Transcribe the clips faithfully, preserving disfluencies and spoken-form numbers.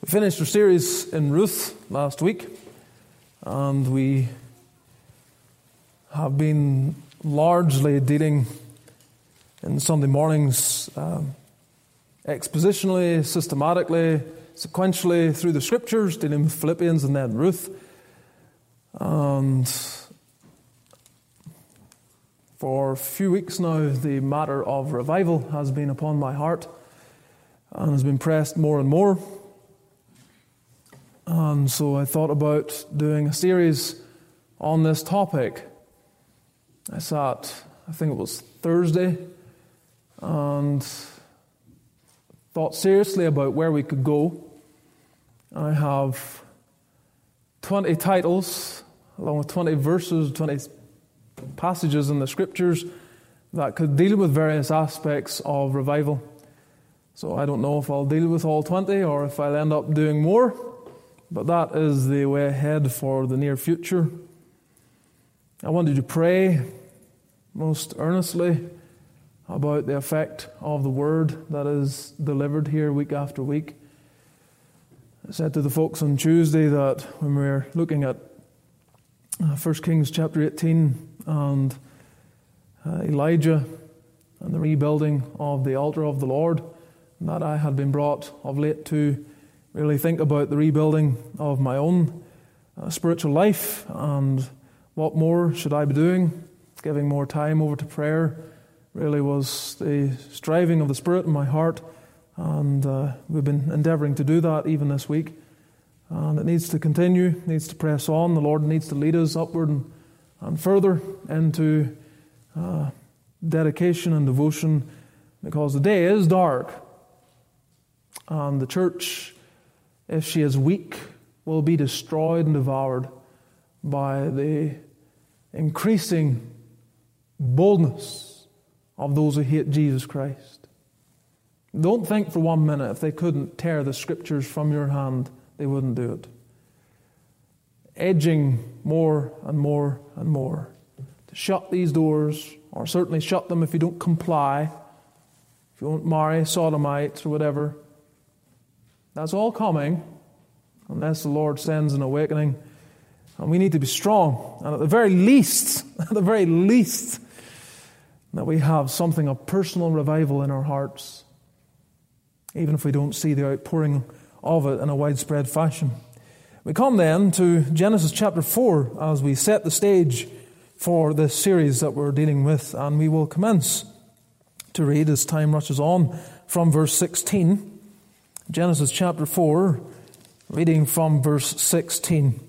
Finished our series in Ruth last week, and we have been largely dealing in Sunday mornings um, expositionally, systematically, sequentially through the Scriptures, dealing with Philippians and then Ruth. And for a few weeks now, the matter of revival has been upon my heart and has been pressed more and more. And so I thought about doing a series on this topic. I sat, I think it was Thursday, and thought seriously about where we could go. I have twenty titles, along with twenty verses, twenty passages in the Scriptures that could deal with various aspects of revival. So I don't know if I'll deal with all twenty or if I'll end up doing more. But that is the way ahead for the near future. I wanted to pray most earnestly about the effect of the Word that is delivered here week after week. I said to the folks on Tuesday that when we were looking at First Kings chapter eighteen and uh, Elijah and the rebuilding of the altar of the Lord, that I had been brought of late to really think about the rebuilding of my own uh, spiritual life and what more should I be doing. Giving more time over to prayer really was the striving of the Spirit in my heart, and uh, we've been endeavouring to do that even this week. And it needs to continue, needs to press on. The Lord needs to lead us upward and, and further into uh, dedication and devotion, because the day is dark, and the church, if she is weak, will be destroyed and devoured by the increasing boldness of those who hate Jesus Christ. Don't think for one minute if they couldn't tear the Scriptures from your hand, they wouldn't do it. Edging more and more and more to shut these doors, or certainly shut them if you don't comply, if you won't marry sodomites or whatever. That's all coming unless the Lord sends an awakening. And we need to be strong. And at the very least, at the very least, that we have something of personal revival in our hearts, even if we don't see the outpouring of it in a widespread fashion. We come then to Genesis chapter four as we set the stage for this series that we're dealing with. And we will commence to read as time rushes on from verse sixteen. Genesis chapter four, reading from verse sixteen.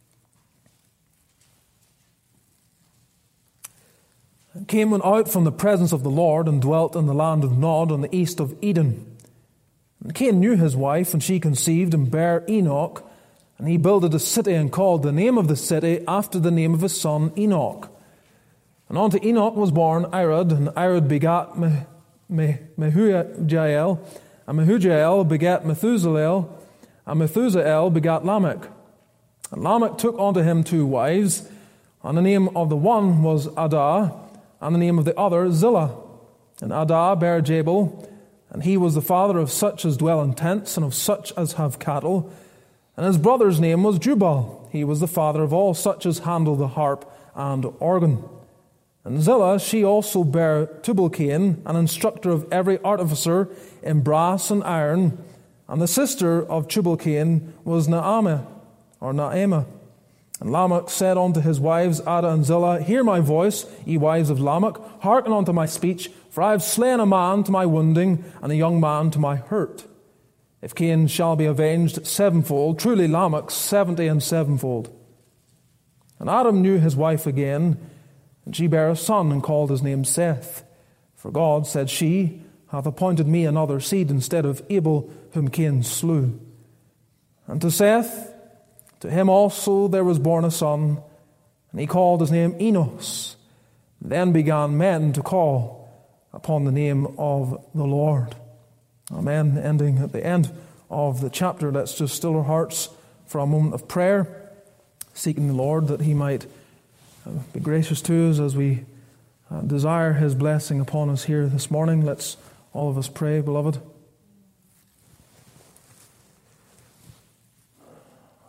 Cain went out from the presence of the Lord and dwelt in the land of Nod on the east of Eden. And Cain knew his wife, and she conceived and bare Enoch. And he builded a city and called the name of the city after the name of his son Enoch. And unto Enoch was born Irad, and Irad begat Me- Me- Mehujael, and Mehujael begat Methuselah, and Methuselah begat Lamech. And Lamech took unto him two wives, and the name of the one was Adah, and the name of the other Zillah. And Adah bare Jabal, and he was the father of such as dwell in tents, and of such as have cattle. And his brother's name was Jubal. He was the father of all such as handle the harp and organ. And Zillah, she also bare Tubal-Cain, an instructor of every artificer in brass and iron. And the sister of Tubal-Cain was Naamah, or Naamah. And Lamech said unto his wives, Adah and Zillah, Hear my voice, ye wives of Lamech, hearken unto my speech, for I have slain a man to my wounding, and a young man to my hurt. If Cain shall be avenged sevenfold, truly Lamech seventy and sevenfold. And Adam knew his wife again, and she bare a son, and called his name Seth. For God, said she, hath appointed me another seed instead of Abel, whom Cain slew. And to Seth, to him also there was born a son, and he called his name Enos. Then began men to call upon the name of the Lord. Amen. Ending at the end of the chapter, let's just still our hearts for a moment of prayer, seeking the Lord that He might be gracious to us as we desire His blessing upon us here this morning. Let's all of us pray, beloved.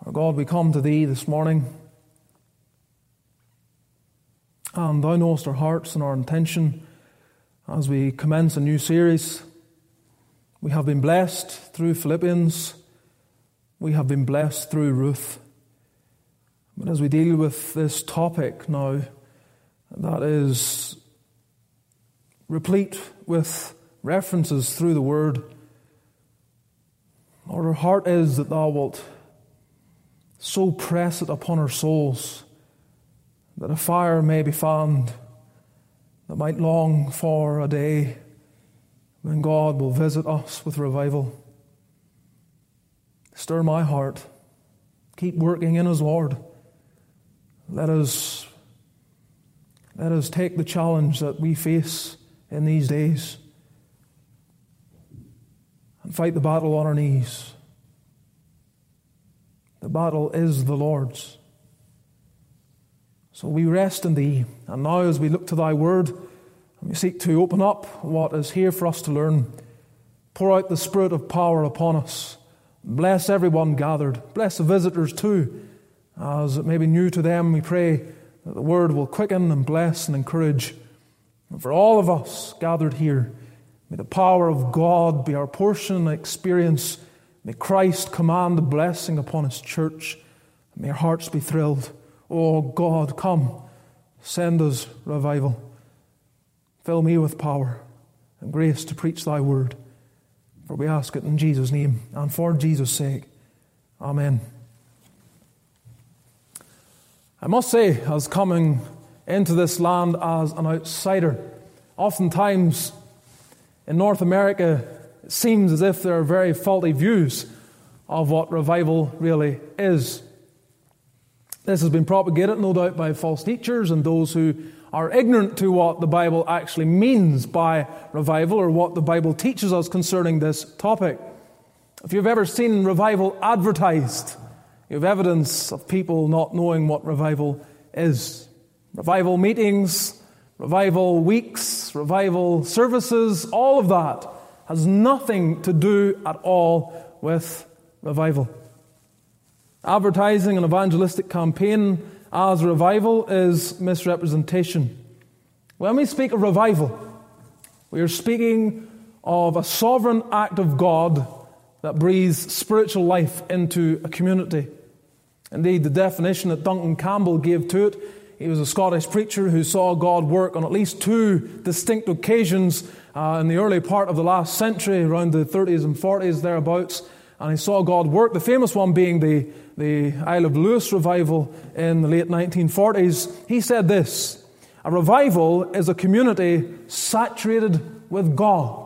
Our God, we come to Thee this morning, and Thou knowest our hearts and our intention as we commence a new series. We have been blessed through Philippians. We have been blessed through Ruth. But as we deal with this topic now, that is replete with references through the Word, Lord, our heart is that Thou wilt so press it upon our souls that a fire may be fanned that might long for a day when God will visit us with revival. Stir my heart. Keep working in us, Lord. Let us, let us take the challenge that we face in these days and fight the battle on our knees. The battle is the Lord's. So we rest in Thee. And now as we look to Thy Word, and we seek to open up what is here for us to learn, pour out the Spirit of power upon us. Bless everyone gathered. Bless the visitors too. As it may be new to them, we pray that the Word will quicken and bless and encourage. And for all of us gathered here, may the power of God be our portion and experience. May Christ command the blessing upon His church. May our hearts be thrilled. Oh God, come, send us revival. Fill me with power and grace to preach Thy Word. For we ask it in Jesus' name and for Jesus' sake. Amen. I must say, as coming into this land as an outsider, oftentimes in North America, it seems as if there are very faulty views of what revival really is. This has been propagated, no doubt, by false teachers and those who are ignorant to what the Bible actually means by revival or what the Bible teaches us concerning this topic. If you've ever seen revival advertised, you have evidence of people not knowing what revival is. Revival meetings, revival weeks, revival services, all of that has nothing to do at all with revival. Advertising an evangelistic campaign as revival is misrepresentation. When we speak of revival, we are speaking of a sovereign act of God that breathes spiritual life into a community. Indeed, the definition that Duncan Campbell gave to it, he was a Scottish preacher who saw God work on at least two distinct occasions uh, in the early part of the last century, around the thirties and forties, thereabouts. And he saw God work, the famous one being the, the Isle of Lewis revival in the late nineteen forties. He said this: a revival is a community saturated with God.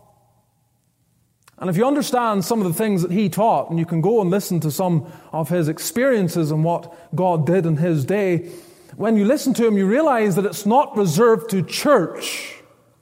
And if you understand some of the things that he taught, and you can go and listen to some of his experiences and what God did in his day, when you listen to him, you realize that it's not reserved to church.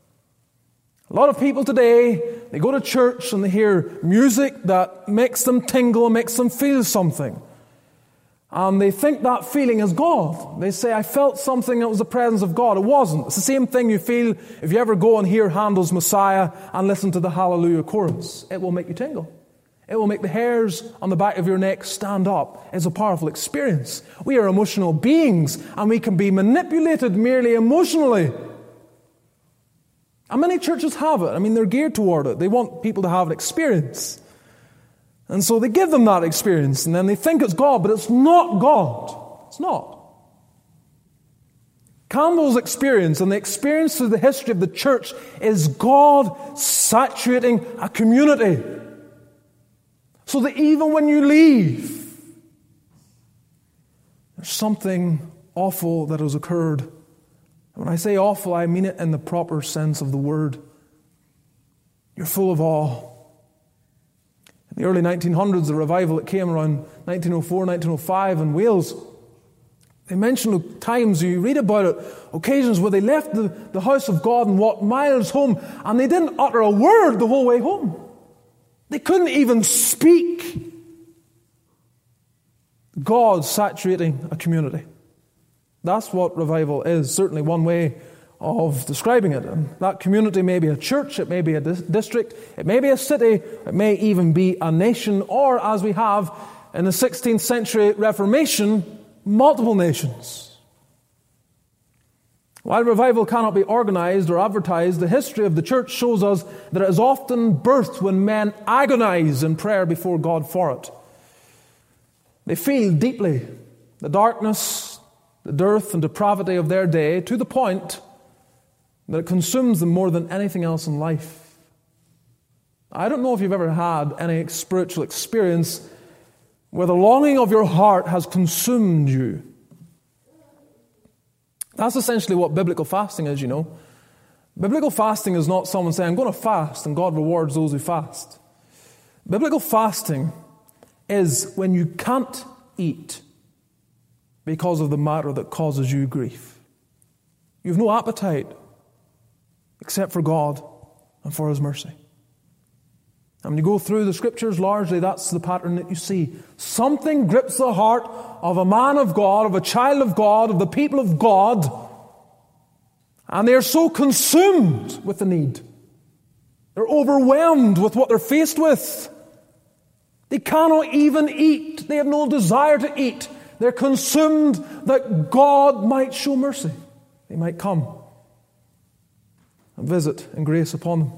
A lot of people today, they go to church and they hear music that makes them tingle, makes them feel something. And they think that feeling is God. They say, I felt something that was the presence of God. It wasn't. It's the same thing you feel if you ever go and hear Handel's Messiah and listen to the Hallelujah chorus. It will make you tingle. It will make the hairs on the back of your neck stand up. It's a powerful experience. We are emotional beings, and we can be manipulated merely emotionally. And many churches have it. I mean, they're geared toward it. They want people to have an experience. And so they give them that experience, and then they think it's God, but it's not God. It's not. Campbell's experience and the experience through the history of the church is God saturating a community. So that even when you leave, there's something awful that has occurred. And when I say awful, I mean it in the proper sense of the word. You're full of awe. In the early nineteen hundreds, the revival that came around nineteen oh four, nineteen oh five in Wales, they mention times, you read about it, occasions where they left the, the house of God and walked miles home, and they didn't utter a word the whole way home. They couldn't even speak. God saturating a community. That's what revival is, certainly one way of describing it. And that community may be a church, it may be a dis- district, it may be a city, it may even be a nation, or as we have in the sixteenth century Reformation, multiple nations. While revival cannot be organized or advertised, the history of the church shows us that it is often birthed when men agonize in prayer before God for it. They feel deeply the darkness, the dearth and depravity of their day to the point that it consumes them more than anything else in life. I don't know if you've ever had any spiritual experience where the longing of your heart has consumed you. That's essentially what biblical fasting is, you know. Biblical fasting is not someone saying, I'm going to fast, and God rewards those who fast. Biblical fasting is when you can't eat because of the matter that causes you grief. You have no appetite except for God and for His mercy. And when you go through the Scriptures, largely that's the pattern that you see. Something grips the heart of a man of God, of a child of God, of the people of God, and they are so consumed with the need. They're overwhelmed with what they're faced with. They cannot even eat. They have no desire to eat. They're consumed that God might show mercy. He might come and visit and grace upon them.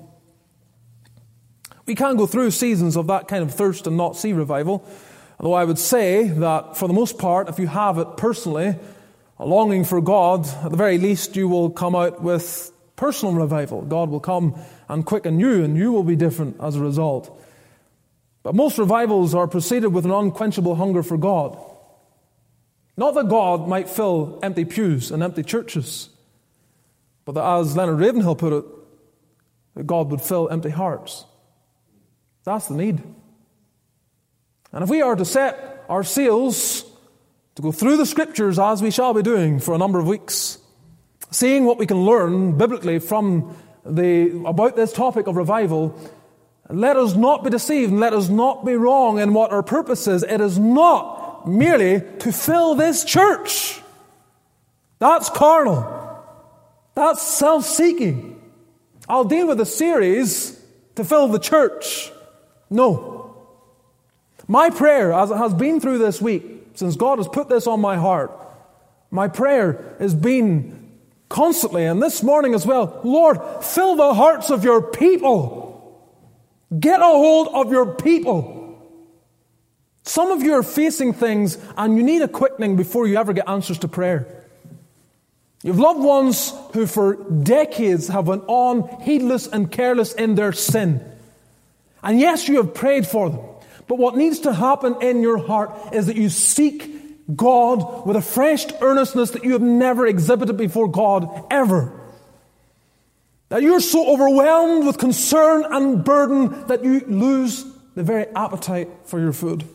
We can go through seasons of that kind of thirst and not see revival. Although I would say that for the most part, if you have it personally, a longing for God, at the very least you will come out with personal revival. God will come and quicken you, and you will be different as a result. But most revivals are preceded with an unquenchable hunger for God. Not that God might fill empty pews and empty churches, but that, as Leonard Ravenhill put it, that God would fill empty hearts. That's the need. And if we are to set our sails to go through the Scriptures, as we shall be doing for a number of weeks, seeing what we can learn biblically from the about this topic of revival, let us not be deceived and let us not be wrong in what our purpose is. It is not merely to fill this church. That's carnal. That's self-seeking. I'll deal with a series to fill the church. No. My prayer, as it has been through this week, since God has put this on my heart, my prayer has been constantly, and this morning as well, Lord, fill the hearts of your people. Get a hold of your people. Some of you are facing things and you need a quickening before you ever get answers to prayer. You have loved ones who for decades have went on heedless and careless in their sin. And yes, you have prayed for them. But what needs to happen in your heart is that you seek God with a fresh earnestness that you have never exhibited before God, ever. That you're so overwhelmed with concern and burden that you lose the very appetite for your food.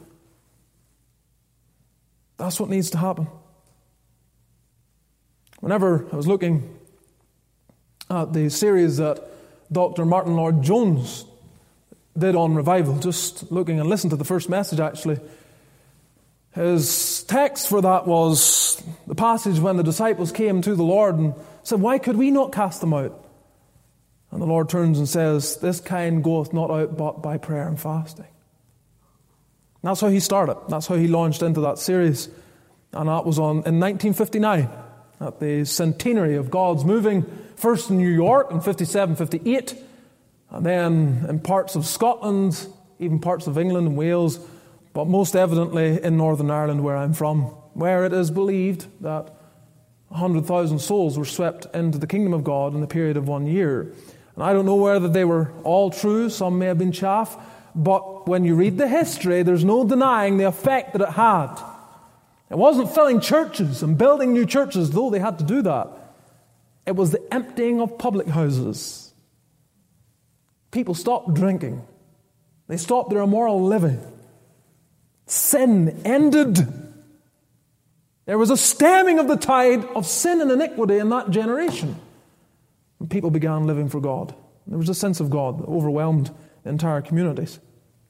That's what needs to happen. Whenever I was looking at the series that Doctor Martin Lloyd-Jones did on revival, just looking and listening to the first message actually, his text for that was the passage when the disciples came to the Lord and said, why could we not cast them out? And the Lord turns and says, this kind goeth not out but by prayer and fasting. And that's how he started. That's how he launched into that series. And that was on in nineteen fifty-nine, at the centenary of God's moving, first in New York in fifty-seven, fifty-eight, and then in parts of Scotland, even parts of England and Wales, but most evidently in Northern Ireland, where I'm from, where it is believed that one hundred thousand souls were swept into the kingdom of God in the period of one year. And I don't know whether they were all true, some may have been chaff, but when you read the history, there's no denying the effect that it had. It wasn't filling churches and building new churches, though they had to do that. It was the emptying of public houses. People stopped drinking. They stopped their immoral living. Sin ended. There was a stemming of the tide of sin and iniquity in that generation. And people began living for God. There was a sense of God that overwhelmed the entire communities.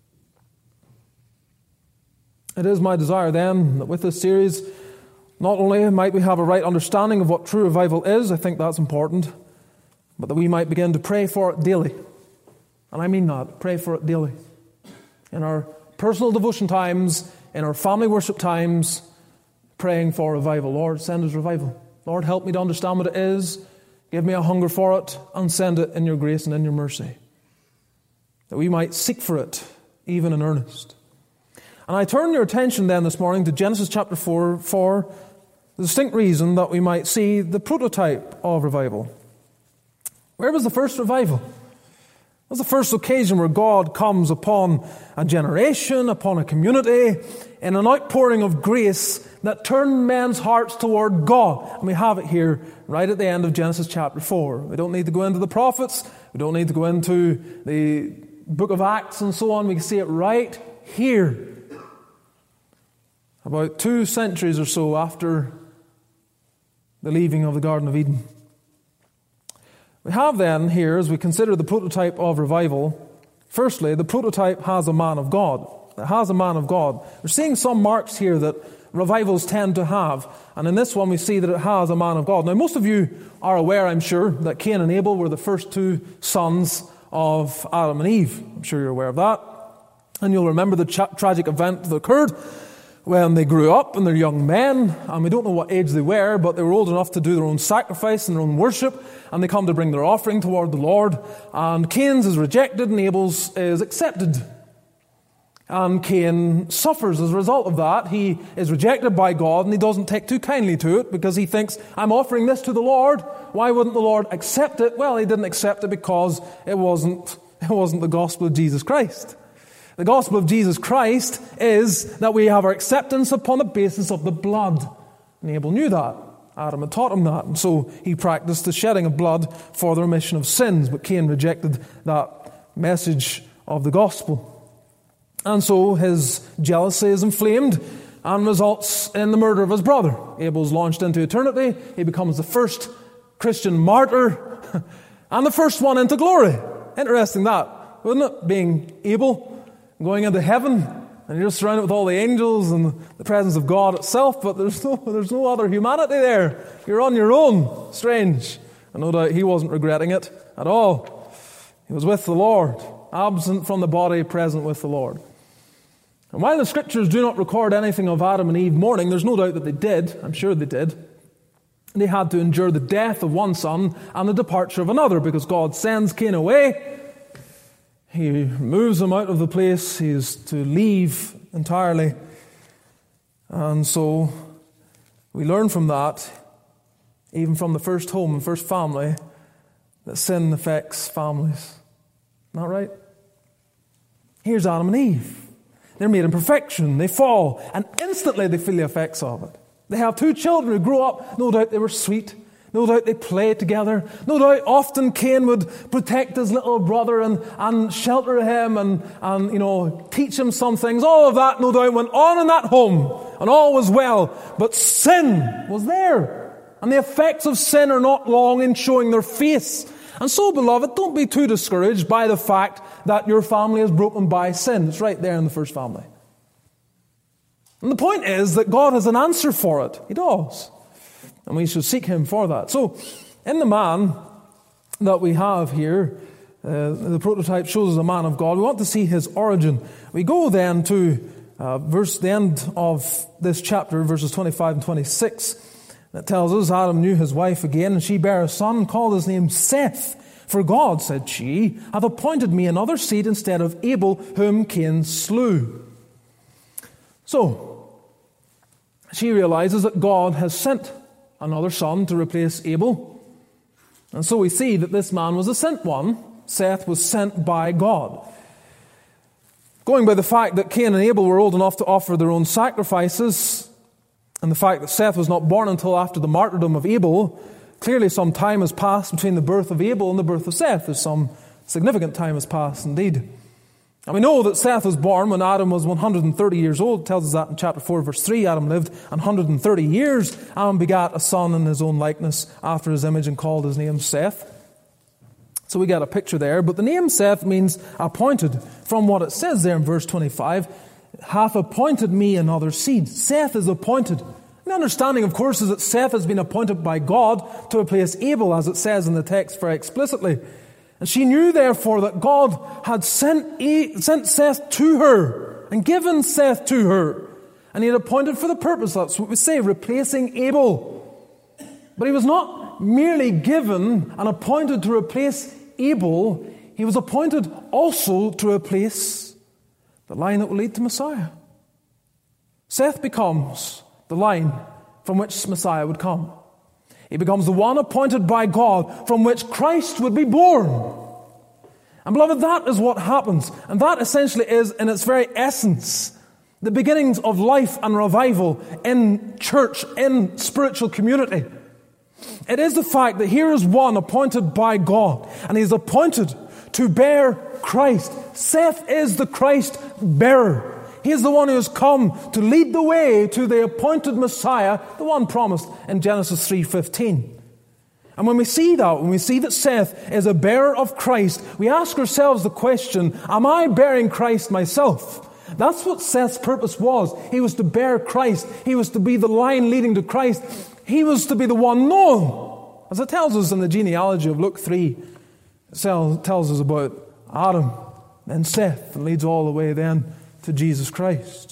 It is my desire then that with this series, not only might we have a right understanding of what true revival is, I think that's important, but that we might begin to pray for it daily. And I mean that, pray for it daily. In our personal devotion times, in our family worship times, praying for revival. Lord, send us revival. Lord, help me to understand what it is. Give me a hunger for it, and send it in your grace and in your mercy, that we might seek for it, even in earnest. And I turn your attention then this morning to Genesis chapter four for the distinct reason that we might see the prototype of revival. Where was the first revival? It was the first occasion where God comes upon a generation, upon a community, in an outpouring of grace that turned men's hearts toward God. And we have it here right at the end of Genesis chapter four. We don't need to go into the prophets. We don't need to go into the book of Acts and so on. We can see it right here. About two centuries or so after the leaving of the Garden of Eden. We have then here, as we consider the prototype of revival, firstly, the prototype has a man of God. It has a man of God. We're seeing some marks here that revivals tend to have, and in this one we see that it has a man of God. Now, most of you are aware, I'm sure, that Cain and Abel were the first two sons of Adam and Eve. I'm sure you're aware of that. And you'll remember the tra- tragic event that occurred when they grew up and they're young men, and we don't know what age they were, but they were old enough to do their own sacrifice and their own worship, and they come to bring their offering toward the Lord, and Cain's is rejected and Abel's is accepted. And Cain suffers as a result of that. He is rejected by God, and he doesn't take too kindly to it, because he thinks, I'm offering this to the Lord, why wouldn't the Lord accept it? Well, he didn't accept it because it wasn't, it wasn't the gospel of Jesus Christ. The gospel of Jesus Christ is that we have our acceptance upon the basis of the blood. And Abel knew that. Adam had taught him that. And so he practiced the shedding of blood for the remission of sins. But Cain rejected that message of the gospel. And so his jealousy is inflamed and results in the murder of his brother. Abel's launched into eternity. He becomes the first Christian martyr and the first one into glory. Interesting that, wouldn't it? Being Abel, going into heaven, and you're just surrounded with all the angels and the presence of God itself, but there's no, there's no other humanity there. You're on your own. Strange. And no doubt he wasn't regretting it at all. He was with the Lord, absent from the body, present with the Lord. And while the Scriptures do not record anything of Adam and Eve mourning, there's no doubt that they did. I'm sure they did. They had to endure the death of one son and the departure of another, because God sends Cain away. He moves him out of the place. He is to leave entirely. And so we learn from that, even from the first home and first family, that sin affects families. Isn't that right? Here's Adam and Eve. They're made in perfection. They fall, and instantly they feel the effects of it. They have two children who grew up. No doubt they were sweet. No doubt they played together. No doubt often Cain would protect his little brother and, and shelter him and, and, you know, teach him some things. All of that, no doubt, went on in that home, and all was well. But sin was there. And the effects of sin are not long in showing their face. And so, beloved, don't be too discouraged by the fact that your family is broken by sin. It's right there in the first family. And the point is that God has an answer for it. He does. And we should seek Him for that. So, in the man that we have here, uh, the prototype shows us a man of God. We want to see his origin. We go then to uh, verse the end of this chapter, verses twenty-five and twenty-six. That tells us Adam knew his wife again, and she bare a son, called his name Seth. For God, said she, hath appointed me another seed instead of Abel, whom Cain slew. So, she realizes that God has sent another son to replace Abel. And so we see that this man was a sent one. Seth was sent by God. Going by the fact that Cain and Abel were old enough to offer their own sacrifices, and the fact that Seth was not born until after the martyrdom of Abel, clearly some time has passed between the birth of Abel and the birth of Seth. There's some significant time has passed indeed. And we know that Seth was born when Adam was one hundred thirty years old. It tells us that in chapter four, verse three. Adam lived one hundred thirty years and begat a son in his own likeness after his image and called his name Seth. So we get a picture there. But the name Seth means appointed. From what it says there in verse twenty-five, hath appointed me another seed. Seth is appointed. The understanding, of course, is that Seth has been appointed by God to replace Abel, as it says in the text very explicitly. And she knew, therefore, that God had sent, sent Seth to her and given Seth to her. And he had appointed for the purpose, that's what we say, replacing Abel. But he was not merely given and appointed to replace Abel. He was appointed also to replace the line that will lead to Messiah. Seth becomes the line from which Messiah would come. He becomes the one appointed by God from which Christ would be born. And beloved, that is what happens. And that essentially is, in its very essence, the beginnings of life and revival in church, in spiritual community. It is the fact that here is one appointed by God, and he is appointed to bear Christ. Seth is the Christ bearer. He is the one who has come to lead the way to the appointed Messiah, the one promised in Genesis three fifteen. And when we see that, when we see that Seth is a bearer of Christ, we ask ourselves the question, am I bearing Christ myself? That's what Seth's purpose was. He was to bear Christ. He was to be the line leading to Christ. He was to be the one known. As it tells us in the genealogy of Luke three, it tells us about Adam, then Seth, and leads all the way then to Jesus Christ.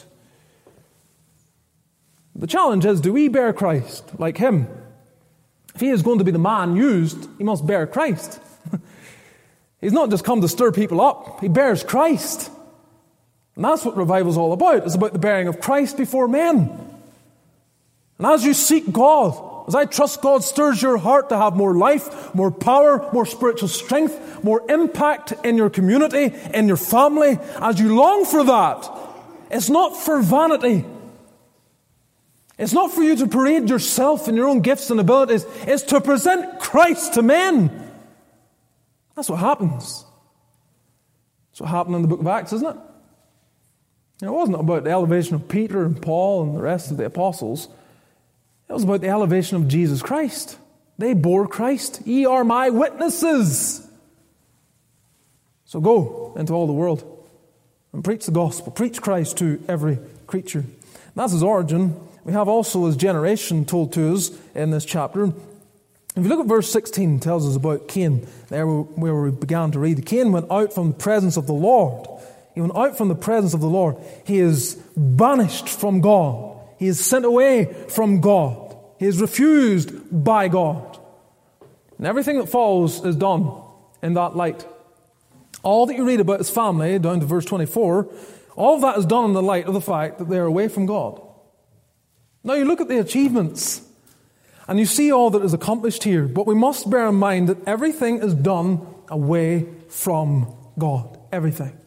The challenge is, do we bear Christ like him? If he is going to be the man used, he must bear Christ. He's not just come to stir people up. He bears Christ. And that's what revival is all about. It's about the bearing of Christ before men. And as you seek God, as I trust God stirs your heart to have more life, more power, more spiritual strength, more impact in your community, in your family, as you long for that, it's not for vanity. It's not for you to parade yourself and your own gifts and abilities. It's to present Christ to men. That's what happens. That's what happened in the book of Acts, isn't it? It wasn't about the elevation of Peter and Paul and the rest of the apostles. It was about the elevation of Jesus Christ. They bore Christ. Ye are my witnesses. So go into all the world and preach the gospel. Preach Christ to every creature. And that's his origin. We have also his generation told to us in this chapter. If you look at verse sixteen, it tells us about Cain. There where we began to read. Cain went out from the presence of the Lord. He went out from the presence of the Lord. He is banished from God. He is sent away from God. He is refused by God. And everything that follows is done in that light. All that you read about his family, down to verse twenty-four, all of that is done in the light of the fact that they are away from God. Now you look at the achievements, and you see all that is accomplished here. But we must bear in mind that everything is done away from God. Everything.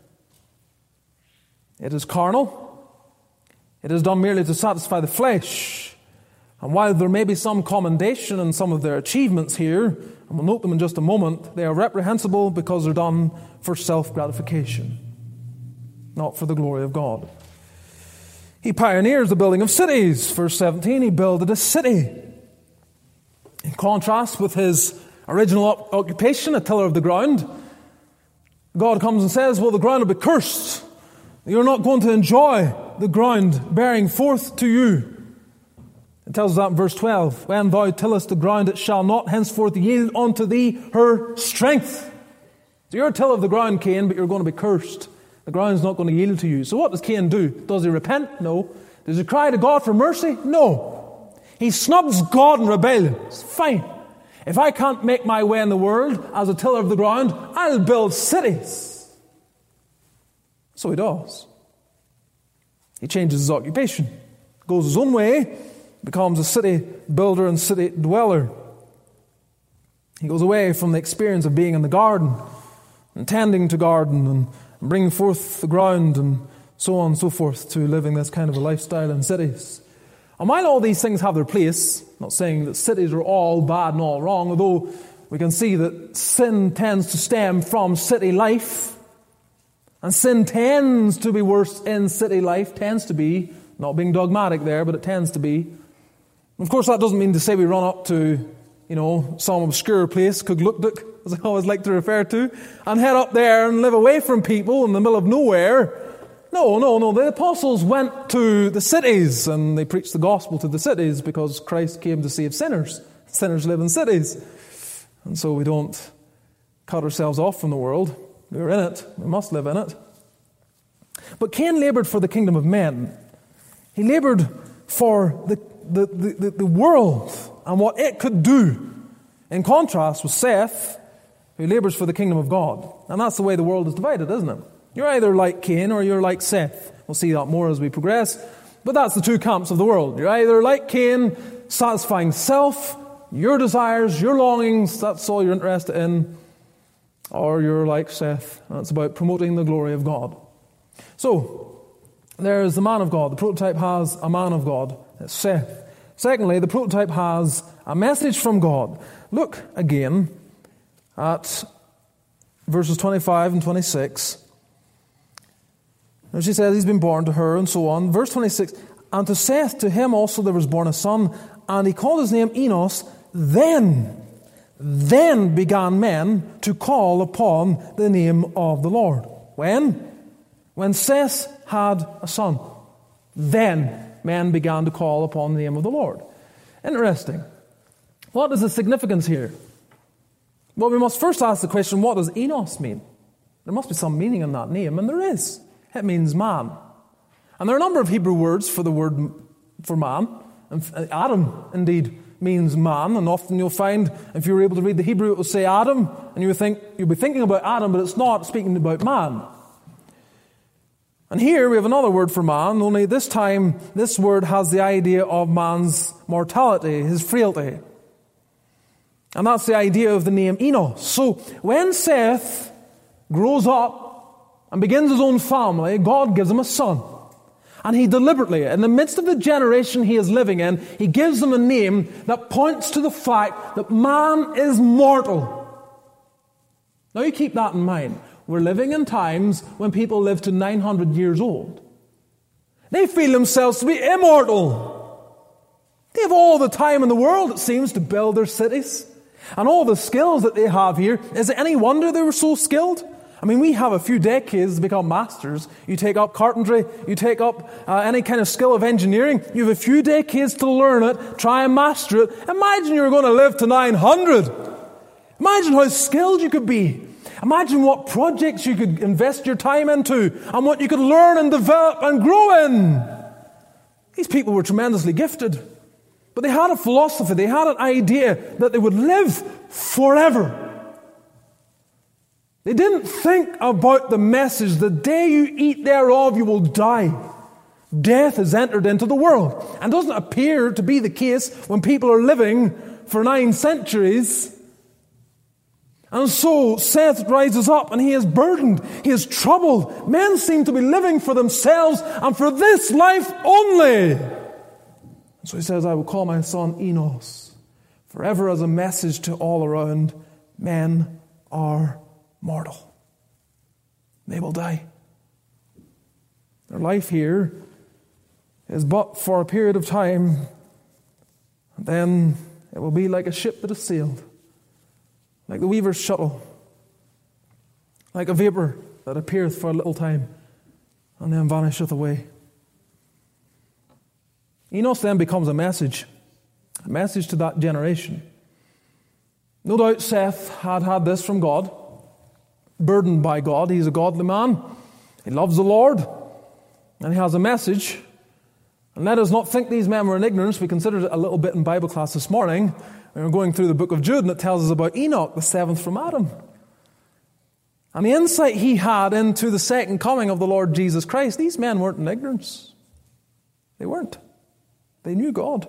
It is carnal. It is done merely to satisfy the flesh. And while there may be some commendation in some of their achievements here, and we'll note them in just a moment, they are reprehensible because they're done for self-gratification, not for the glory of God. He pioneers the building of cities. Verse seventeen, he builded a city. In contrast with his original occupation, a tiller of the ground, God comes and says, well, the ground will be cursed. You're not going to enjoy the ground bearing forth to you. It tells us that in verse twelve. When thou tillest the ground, it shall not henceforth yield unto thee her strength. So you're a tiller of the ground, Cain, but you're going to be cursed. The ground's not going to yield to you. So what does Cain do? Does he repent? No. Does he cry to God for mercy? No. He snubs God in rebellion. It's fine. If I can't make my way in the world as a tiller of the ground, I'll build cities. So he does. He changes his occupation, goes his own way, becomes a city builder and city dweller. He goes away from the experience of being in the garden and tending to garden and bringing forth the ground and so on and so forth to living this kind of a lifestyle in cities. And while all these things have their place, not saying that cities are all bad and all wrong, although we can see that sin tends to stem from city life, and sin tends to be worse in city life, tends to be, not being dogmatic there, but it tends to be. Of course, that doesn't mean to say we run up to, you know, some obscure place, Kuglukduk, as I always like to refer to, and head up there and live away from people in the middle of nowhere. No, no, no. The apostles went to the cities and they preached the gospel to the cities because Christ came to save sinners. Sinners live in cities. And so we don't cut ourselves off from the world. We're in it. We must live in it. But Cain labored for the kingdom of men. He He labored for the, the, the, the world and what it could do, in contrast with Seth, who labors for the kingdom of God. And that's the way the world is divided, isn't it? You're either like Cain or you're like Seth. We'll see that more as we progress. But that's the two camps of the world. You're either like Cain, satisfying self, your desires, your longings, that's all you're interested in, or you're like Seth, and it's about promoting the glory of God. So, there's the man of God. The prototype has a man of God. It's Seth. Secondly, the prototype has a message from God. Look again at verses twenty-five and twenty-six. And she says he's been born to her and so on. Verse twenty-six, and to Seth, to him also there was born a son, and he called his name Enos. Then, then began men to call upon the name of the Lord. When? When Seth had a son. Then men began to call upon the name of the Lord. Interesting. What is the significance here? Well, we must first ask the question, what does Enos mean? There must be some meaning in that name, and there is. It means man. And there are a number of Hebrew words for the word for man. And Adam, indeed, means man. And often you'll find, if you're able to read the Hebrew, it will say Adam, and you would think you'll be thinking about Adam, but it's not speaking about man. And here we have another word for man, only this time this word has the idea of man's mortality, his frailty. And that's the idea of the name Enos. So when Seth grows up and begins his own family, God gives him a son. And he deliberately, in the midst of the generation he is living in, he gives him a name that points to the fact that man is mortal. Now you keep that in mind. We're living in times when people live to nine hundred years old. They feel themselves to be immortal. They have all the time in the world, it seems, to build their cities. And all the skills that they have here, is it any wonder they were so skilled? I mean, we have a few decades to become masters. You take up carpentry, you take up uh, any kind of skill of engineering, you have a few decades to learn it, try and master it. Imagine you're going to live to nine hundred. Imagine how skilled you could be. Imagine what projects you could invest your time into and what you could learn and develop and grow in. These people were tremendously gifted. But they had a philosophy, they had an idea that they would live forever. They didn't think about the message, the day you eat thereof you will die. Death has entered into the world. And doesn't appear to be the case when people are living for nine centuries. And so Seth rises up and he is burdened, he is troubled. Men seem to be living for themselves and for this life only. So he says, I will call my son Enos, forever as a message to all around, men are mortal. They will die. Their life here is but for a period of time, and then it will be like a ship that has sailed. Like the weaver's shuttle, like a vapor that appeareth for a little time and then vanisheth away. Enos then becomes a message, a message to that generation. No doubt Seth had had this from God, burdened by God. He's a godly man. He loves the Lord, and he has a message. And let us not think these men were in ignorance. We considered it a little bit in Bible class this morning. We were going through the book of Jude, and it tells us about Enoch, the seventh from Adam. And the insight he had into the second coming of the Lord Jesus Christ, these men weren't in ignorance. They weren't. They knew God.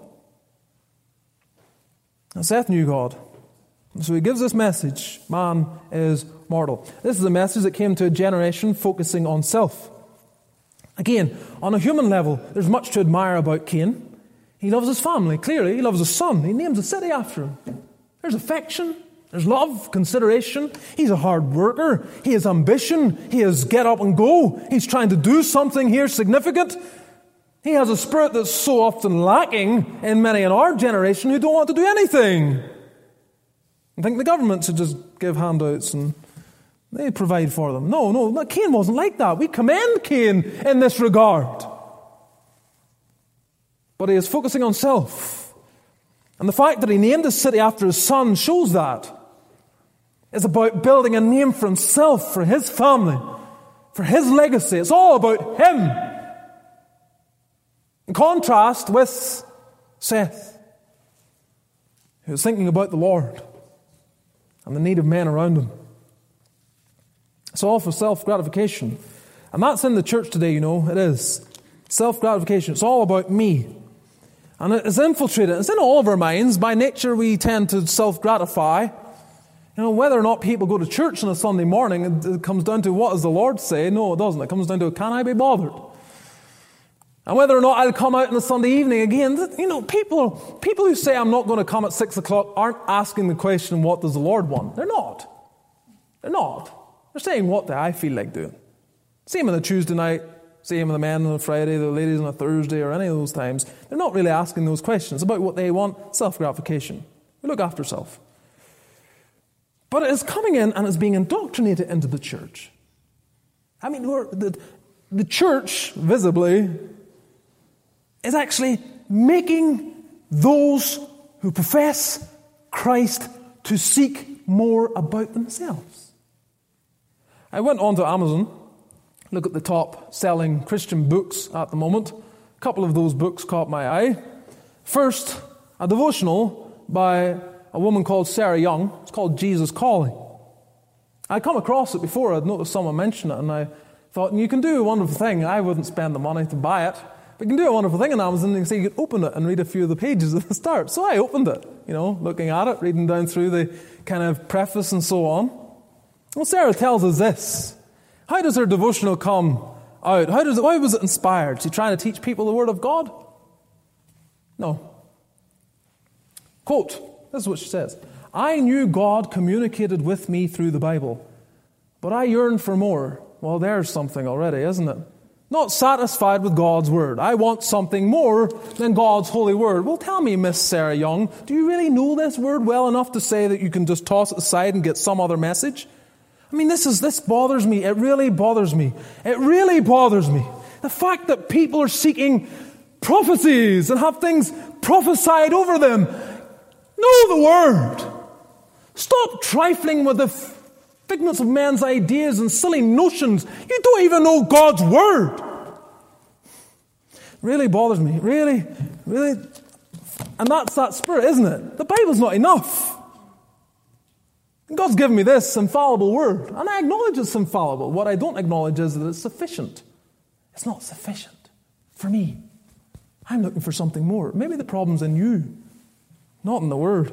And Seth knew God. And so he gives this message, man is mortal. This is a message that came to a generation focusing on self. Again, on a human level, there's much to admire about Cain. He loves his family, clearly. He loves his son. He names a city after him. There's affection. There's love, consideration. He's a hard worker. He has ambition. He has get up and go. He's trying to do something here significant. He has a spirit that's so often lacking in many in our generation who don't want to do anything. I think the government should just give handouts and they provide for them. No, no, Cain wasn't like that. We commend Cain in this regard. But he is focusing on self. And the fact that he named his city after his son shows that. It's about building a name for himself, for his family, for his legacy. It's all about him. In contrast with Seth, who was thinking about the Lord and the need of men around him. It's all for self-gratification. And that's in the church today, you know, it is. Self-gratification. It's all about me. And it's infiltrated. It's in all of our minds. By nature, we tend to self-gratify. You know, whether or not people go to church on a Sunday morning, it comes down to what does the Lord say? No, it doesn't. It comes down to, can I be bothered? And whether or not I'll come out on a Sunday evening again, you know, people, people who say I'm not going to come at six o'clock aren't asking the question, what does the Lord want? They're not. They're not. They're saying, what do I feel like doing? Same on a Tuesday night, same on the men on a Friday, the ladies on a Thursday, or any of those times. They're not really asking those questions about what they want, self-gratification. We look after self. But it is coming in and it's being indoctrinated into the church. I mean, we're, the, the church, visibly, is actually making those who profess Christ to seek more about themselves. I went onto Amazon, look at the top selling Christian books at the moment. A couple of those books caught my eye. First, a devotional by a woman called Sarah Young. It's called Jesus Calling. I'd come across it before. I'd noticed someone mention it, and I thought, you can do a wonderful thing. I wouldn't spend the money to buy it. But you can do a wonderful thing on Amazon. You can say you can open it and read a few of the pages at the start. So I opened it, you know, looking at it, reading down through the kind of preface and so on. Well, Sarah tells us this. How does her devotional come out? How does it, why was it inspired? Is she trying to teach people the Word of God? No. Quote, this is what she says. I knew God communicated with me through the Bible, but I yearned for more. Well, there's something already, isn't it? Not satisfied with God's Word. I want something more than God's holy Word. Well, tell me, Miss Sarah Young, do you really know this Word well enough to say that you can just toss it aside and get some other message? I mean, this is this bothers me. It really bothers me. It really bothers me. The fact that people are seeking prophecies and have things prophesied over them. Know the Word. Stop trifling with the figments of men's ideas and silly notions. You don't even know God's Word. Really bothers me. Really, really. And that's that spirit, isn't it? The Bible's not enough. And God's given me this infallible Word. And I acknowledge it's infallible. What I don't acknowledge is that it's sufficient. It's not sufficient for me. I'm looking for something more. Maybe the problem's in you, not in the Word.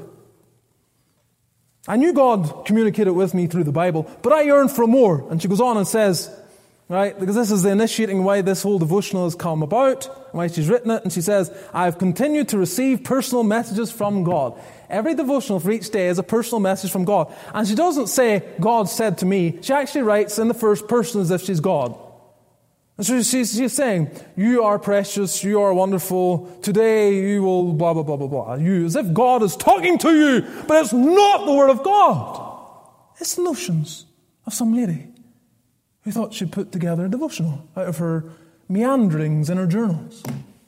I knew God communicated with me through the Bible, but I yearned for more. And she goes on and says, right, because this is the initiating why this whole devotional has come about, why she's written it, and she says, I've continued to receive personal messages from God. Every devotional for each day is a personal message from God. And she doesn't say, God said to me. She actually writes in the first person as if she's God. And so she's, she's saying, you are precious, you are wonderful, today you will blah, blah, blah, blah, blah. You, as if God is talking to you, but it's not the Word of God. It's the notions of some lady who thought she'd put together a devotional out of her meanderings in her journals.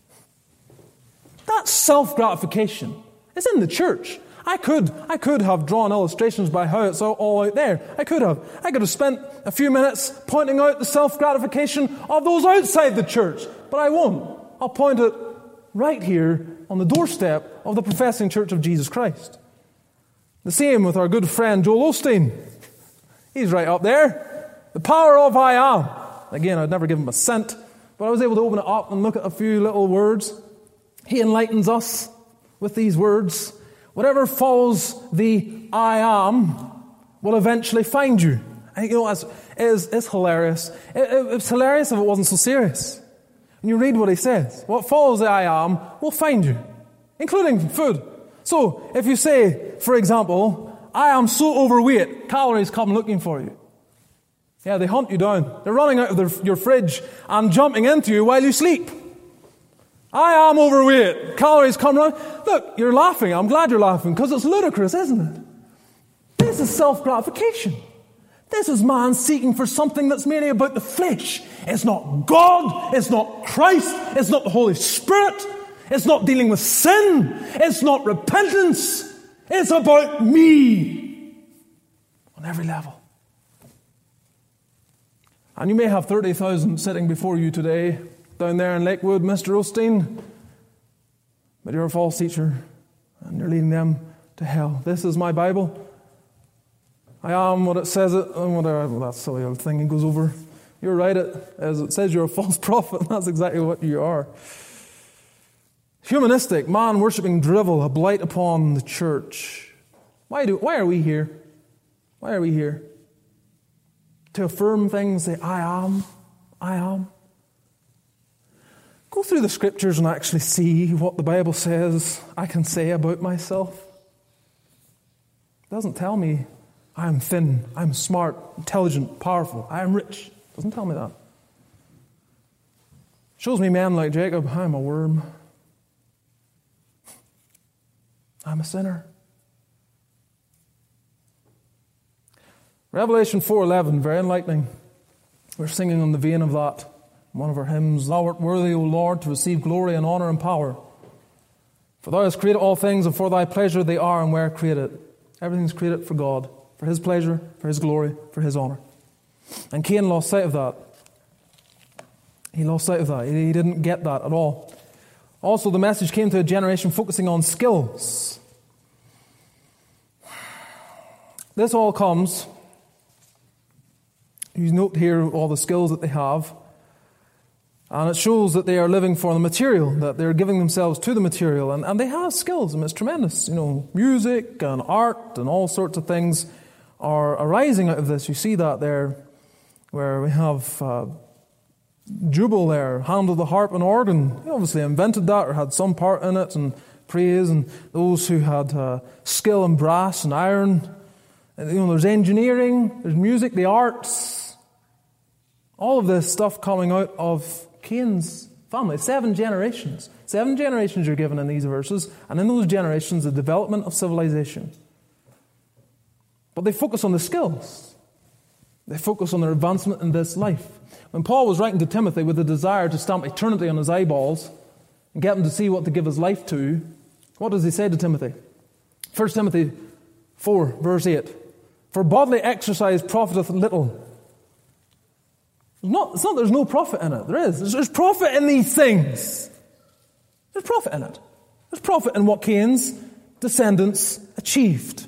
That's self-gratification. It's in the church. I could, I could have drawn illustrations by how it's all out there. I could have. I could have spent a few minutes pointing out the self-gratification of those outside the church. But I won't. I'll point it right here on the doorstep of the professing Church of Jesus Christ. The same with our good friend Joel Osteen. He's right up there. The power of I am. Again, I'd never give him a cent, but I was able to open it up and look at a few little words. He enlightens us with these words. Whatever follows the I am will eventually find you. And you know, it's, it's, it's hilarious. It, it, it's hilarious if it wasn't so serious. When you read what he says, what follows the I am will find you, including food. So, if you say, for example, I am so overweight, calories come looking for you. Yeah, they hunt you down. They're running out of their, your fridge and jumping into you while you sleep. I am overweight. Calories come around. Look, you're laughing. I'm glad you're laughing because it's ludicrous, isn't it? This is self-gratification. This is man seeking for something that's merely about the flesh. It's not God. It's not Christ. It's not the Holy Spirit. It's not dealing with sin. It's not repentance. It's about me on every level. And you may have thirty thousand sitting before you today down there in Lakewood, Mister Osteen. But you're a false teacher, and you're leading them to hell. This is my Bible. I am what it says it, and whatever. Well, that's silly old thing. It goes over. You're right, it, as it says you're a false prophet, and that's exactly what you are. Humanistic, man-worshipping drivel, a blight upon the church. Why do? Why are we here? Why are we here? To affirm things, say, I am, I am. Go through the Scriptures and actually see what the Bible says I can say about myself. It doesn't tell me I am thin, I'm smart, intelligent, powerful, I am rich. It doesn't tell me that. It shows me men like Jacob, I'm a worm. I'm a sinner. Revelation four eleven, very enlightening. We're singing on the vein of that. One of our hymns, Thou art worthy, O Lord, to receive glory and honor and power. For Thou hast created all things, and for Thy pleasure they are and were created. Everything's created for God, for His pleasure, for His glory, for His honor. And Cain lost sight of that. He lost sight of that. He didn't get that at all. Also, the message came to a generation focusing on skills. This all comes, you note here all the skills that they have, and it shows that they are living for the material, that they're giving themselves to the material, and, and they have skills, and it's tremendous. You know, music and art and all sorts of things are arising out of this. You see that there, where we have uh, Jubal there, handled the harp and organ. He obviously invented that or had some part in it, and praise, and those who had uh, skill in brass and iron. And, you know, there's engineering, there's music, the arts. All of this stuff coming out of Cain's family. Seven generations. Seven generations you're given in these verses, and in those generations, the development of civilization. But they focus on the skills. They focus on their advancement in this life. When Paul was writing to Timothy with a desire to stamp eternity on his eyeballs and get him to see what to give his life to, what does he say to Timothy? First Timothy four, verse eight. For bodily exercise profiteth little. It's not, it's not there's no profit in it. There is. There's, there's profit in these things. There's profit in it. There's profit in what Cain's descendants achieved.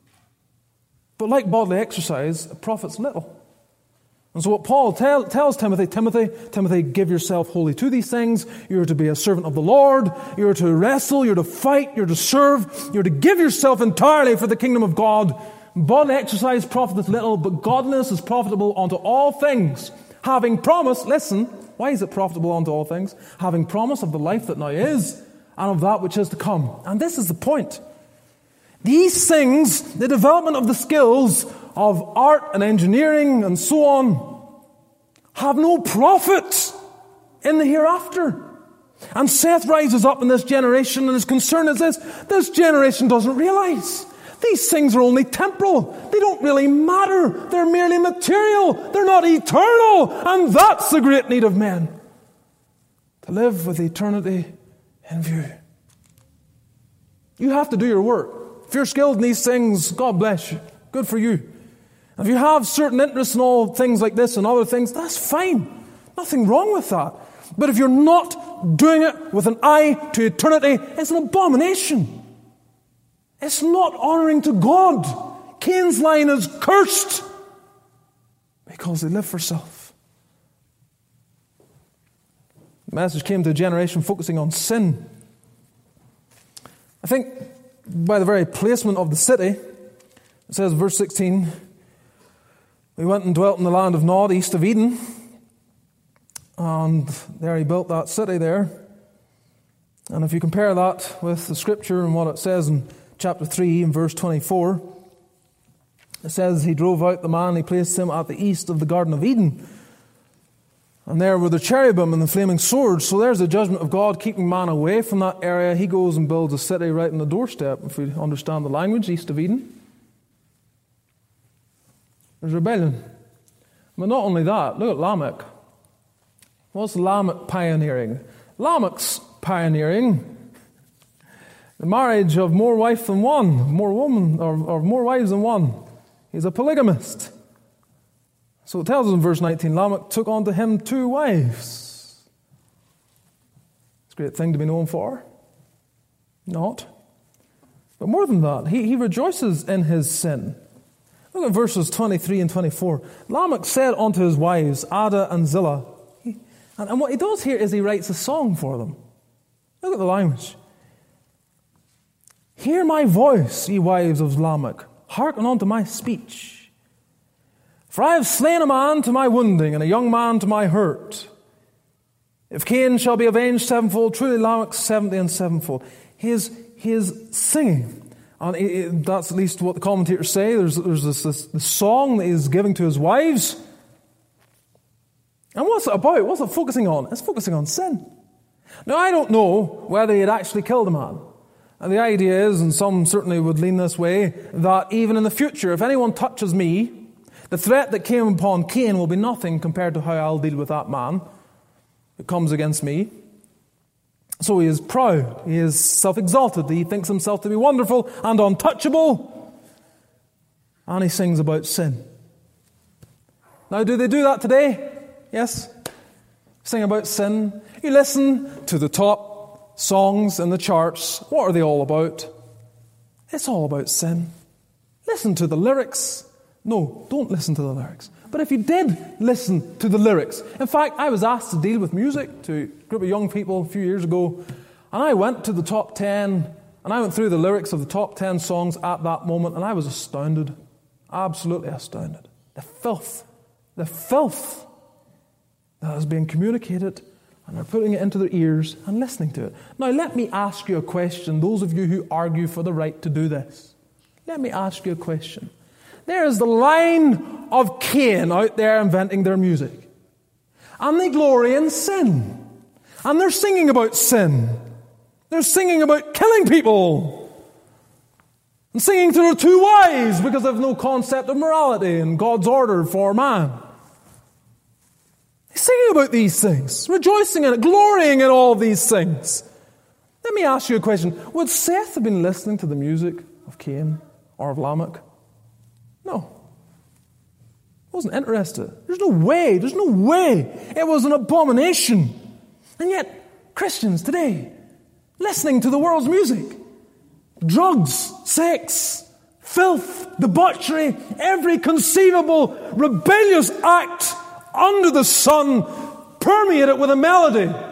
But like bodily exercise, it profits little. And so what Paul tell, tells Timothy, Timothy, Timothy, give yourself wholly to these things. You're to be a servant of the Lord. You're to wrestle. You're to fight. You're to serve. You're to give yourself entirely for the kingdom of God. Bodily exercise profiteth little, but godliness is profitable unto all things. Having promise, listen, why is it profitable unto all things? Having promise of the life that now is, and of that which is to come. And this is the point. These things, the development of the skills of art and engineering and so on, have no profit in the hereafter. And Seth rises up in this generation, and his concern is this: this generation doesn't realize these things are only temporal. They don't really matter. They're merely material. They're not eternal. And that's the great need of men. To live with eternity in view. You have to do your work. If you're skilled in these things, God bless you. Good for you. If you have certain interests in all things like this and other things, that's fine. Nothing wrong with that. But if you're not doing it with an eye to eternity, it's an abomination. It's not honoring to God. Cain's line is cursed because they live for self. The message came to a generation focusing on sin. I think by the very placement of the city, it says, verse sixteen, we went and dwelt in the land of Nod, east of Eden, and there he built that city there. And if you compare that with the scripture and what it says in chapter three and verse twenty-four, it says he drove out the man, he placed him at the east of the Garden of Eden. And there were the cherubim and the flaming swords. So there's the judgment of God keeping man away from that area. He goes and builds a city right on the doorstep, if we understand the language, east of Eden. There's rebellion. But not only that, look at Lamech. What's Lamech pioneering? Lamech's pioneering the marriage of more wife than one, more woman, or, or more wives than one. He's a polygamist. So it tells us in verse nineteen, Lamech took unto him two wives. Great thing to be known for? Not. But more than that, he, he rejoices in his sin. Look at verses twenty-three and twenty-four. Lamech said unto his wives, Ada and Zillah. He, and, and what he does here is he writes a song for them. Look at the language. Hear my voice, ye wives of Lamech. Hearken unto my speech. For I have slain a man to my wounding, and a young man to my hurt. If Cain shall be avenged sevenfold, truly Lamech seventy and sevenfold. He is, he is singing. And it, that's at least what the commentators say. There's, there's this, this, this song that he's giving to his wives. And what's it about? What's it focusing on? It's focusing on sin. Now, I don't know whether he had actually killed a man. And the idea is, and some certainly would lean this way, that even in the future, if anyone touches me, the threat that came upon Cain will be nothing compared to how I'll deal with that man who comes against me. So he is proud, he is self-exalted, he thinks himself to be wonderful and untouchable, and he sings about sin. Now, do they do that today? Yes? Sing about sin. You listen to the top songs in the charts. What are they all about? It's all about sin. Listen to the lyrics. No, don't listen to the lyrics. But if you did listen to the lyrics, in fact, I was asked to deal with music to a group of young people a few years ago, and I went to the top ten, and I went through the lyrics of the top ten songs at that moment, and I was astounded, absolutely astounded. The filth, the filth that is being communicated, and they're putting it into their ears and listening to it. Now, let me ask you a question, those of you who argue for the right to do this. Let me ask you a question. There is the line of Cain out there inventing their music. And they glory in sin. And they're singing about sin. They're singing about killing people. And singing to their two wives because they have no concept of morality and God's order for man. They're singing about these things, rejoicing in it, glorying in all these things. Let me ask you a question. Would Seth have been listening to the music of Cain or of Lamech? No. Wasn't interested. There's no way. There's no way. It was an abomination. And yet, Christians today, listening to the world's music, drugs, sex, filth, debauchery, every conceivable rebellious act under the sun, permeate it with a melody. And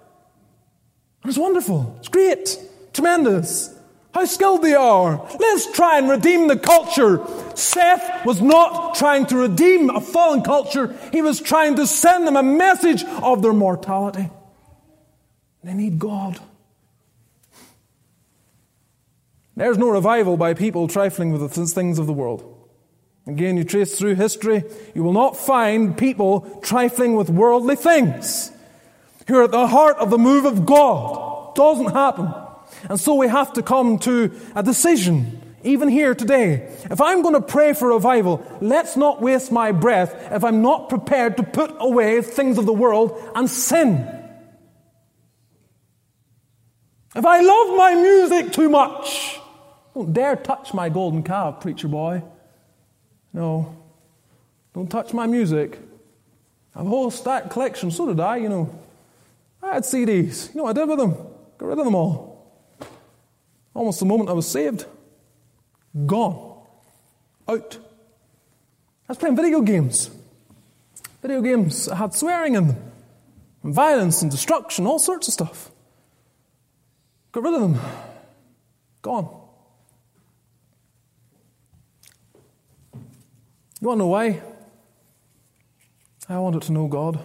it's wonderful. It's great. Tremendous. How skilled they are. Let's try and redeem the culture. Seth was not trying to redeem a fallen culture. He was trying to send them a message of their mortality. They need God. There's no revival by people trifling with the things of the world. Again, you trace through history, you will not find people trifling with worldly things who are at the heart of the move of God. It doesn't happen. And so we have to come to a decision, even here today. If I'm going to pray for revival, let's not waste my breath if I'm not prepared to put away things of the world and sin. If I love my music too much, don't dare touch my golden calf, preacher boy. No, don't touch my music. I have a whole stack collection, so did I, you know. I had C Ds. You know what I did with them? Got rid of them all. Almost the moment I was saved. Gone. Out. I was playing video games. Video games that had swearing in them. And violence and destruction, all sorts of stuff. Got rid of them. Gone. You want to know why? I wanted to know God.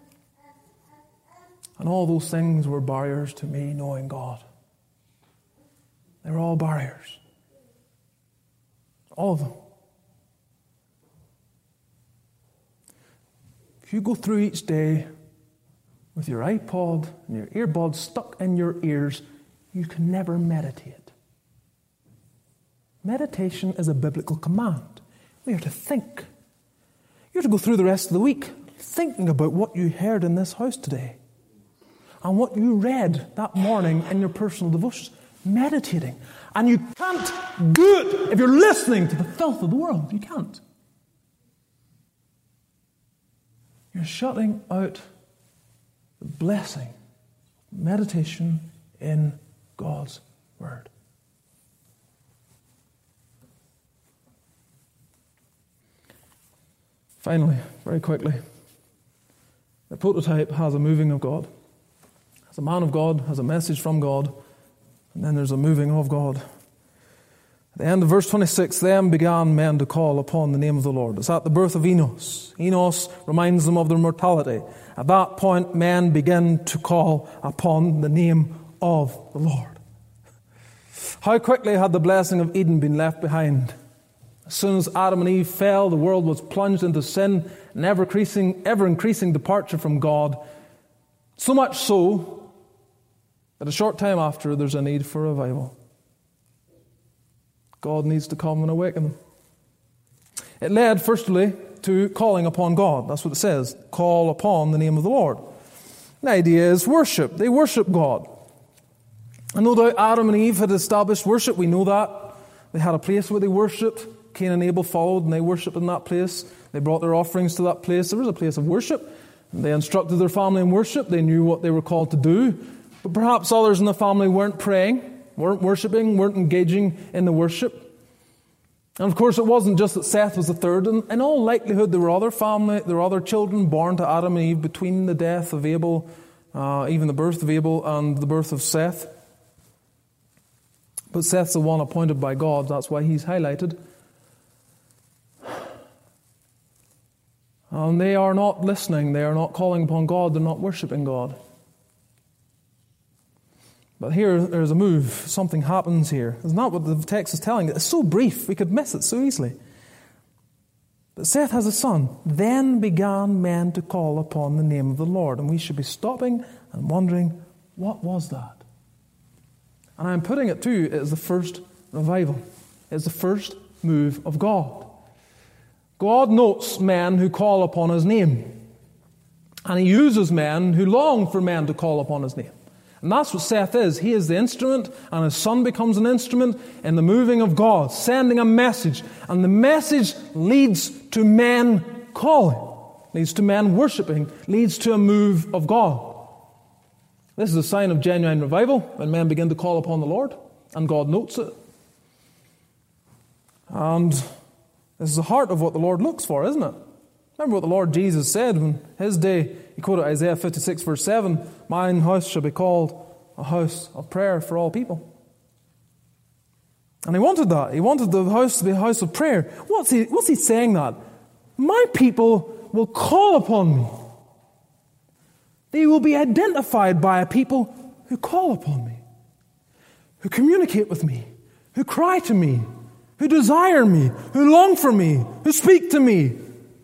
And all those things were barriers to me knowing God. They were all barriers. All of them. If you go through each day with your iPod and your earbuds stuck in your ears, you can never meditate. Meditation is a biblical command. We are to think. You're to go through the rest of the week thinking about what you heard in this house today and what you read that morning in your personal devotions. Meditating. And you can't do it if you're listening to the filth of the world. You can't. You're shutting out the blessing of meditation in God's Word. Finally, very quickly, the prototype has a moving of God. As a man of God, has a message from God, and then there's a moving of God. At the end of verse twenty-six, then began men to call upon the name of the Lord. It's at the birth of Enos. Enos reminds them of their mortality. At that point, men begin to call upon the name of the Lord. How quickly had the blessing of Eden been left behind? As soon as Adam and Eve fell, the world was plunged into sin, an ever-increasing, ever-increasing departure from God. So much so that a short time after, there's a need for revival. God needs to come and awaken them. It led, firstly, to calling upon God. That's what it says. Call upon the name of the Lord. The idea is worship. They worship God. And no doubt Adam and Eve had established worship. We know that. They had a place where they worshipped. Cain and Abel followed and they worshipped in that place. They brought their offerings to that place. There was a place of worship. They instructed their family in worship. They knew what they were called to do. But perhaps others in the family weren't praying, weren't worshipping, weren't engaging in the worship. And of course, it wasn't just that Seth was the third. In, in all likelihood, there were other family, there were other children born to Adam and Eve between the death of Abel, uh, even the birth of Abel and the birth of Seth. But Seth's the one appointed by God. That's why he's highlighted. And they are not listening. They are not calling upon God. They're not worshipping God. But here, there's a move. Something happens here. It's not what the text is telling. It's so brief, we could miss it so easily. But Seth has a son. Then began men to call upon the name of the Lord. And we should be stopping and wondering, what was that? And I'm putting it to you as the first revival. It's the first move of God. God notes men who call upon His name. And He uses men who long for men to call upon His name. And that's what Seth is. He is the instrument, and his son becomes an instrument in the moving of God, sending a message. And the message leads to men calling, leads to men worshipping, leads to a move of God. This is a sign of genuine revival, when men begin to call upon the Lord, and God notes it. And this is the heart of what the Lord looks for, isn't it? Remember what the Lord Jesus said in His day. He quoted Isaiah fifty-six verse seven, "Mine house shall be called a house of prayer for all people." And He wanted that. He wanted the house to be a house of prayer. What's He, what's he saying that? My people will call upon me. They will be identified by a people who call upon me, who communicate with me, who cry to me, who desire me, who long for me, who speak to me.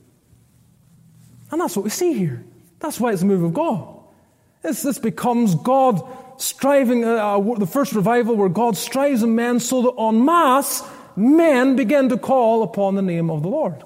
And that's what we see here. That's why it's a move of God. This, this becomes God striving, uh, the first revival where God strives in men so that en masse, men begin to call upon the name of the Lord.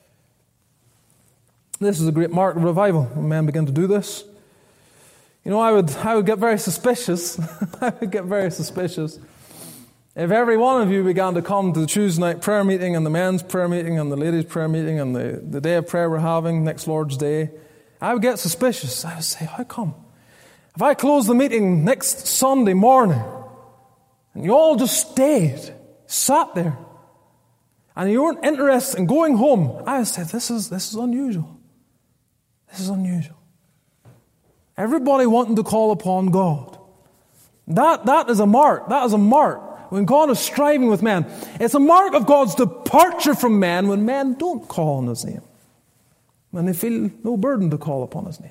This is a great mark of revival, when men begin to do this. You know, I would, I would get very suspicious. I would get very suspicious if every one of you began to come to the Tuesday night prayer meeting and the men's prayer meeting and the ladies' prayer meeting and the, the day of prayer we're having, next Lord's Day. I would get suspicious. I would say, how come? If I close the meeting next Sunday morning and you all just stayed, sat there, and you weren't interested in going home, I would say, this is, this is unusual. This is unusual. Everybody wanting to call upon God. That, that is a mark. That is a mark. When God is striving with men, it's a mark of God's departure from men when men don't call on His name. When they feel no burden to call upon His name.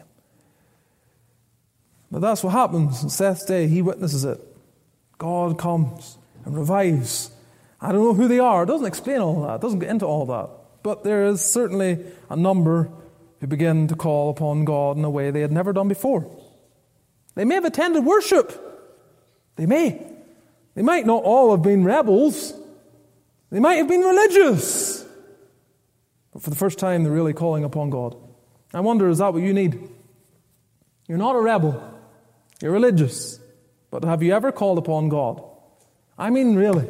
But that's what happens in Seth's day. He witnesses it. God comes and revives. I don't know who they are. It doesn't explain all that. It doesn't get into all that. But there is certainly a number who begin to call upon God in a way they had never done before. They may have attended worship. They may. They might not all have been rebels. They might have been religious. But for the first time, they're really calling upon God. I wonder, is that what you need? You're not a rebel. You're religious. But have you ever called upon God? I mean, really.